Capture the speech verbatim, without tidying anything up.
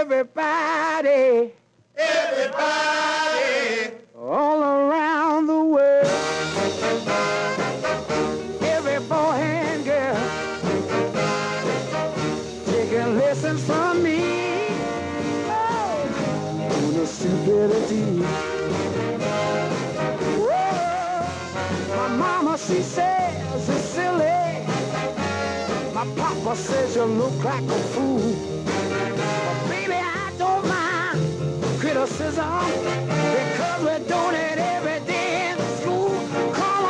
Everybody, everybody, all around the world, every boy and girl, taking lessons from me. Oh, on the stupidity. Whoa, my mama, she says it's silly. My papa says you look like a fool. Baby, I don't mind criticism because we're doing it every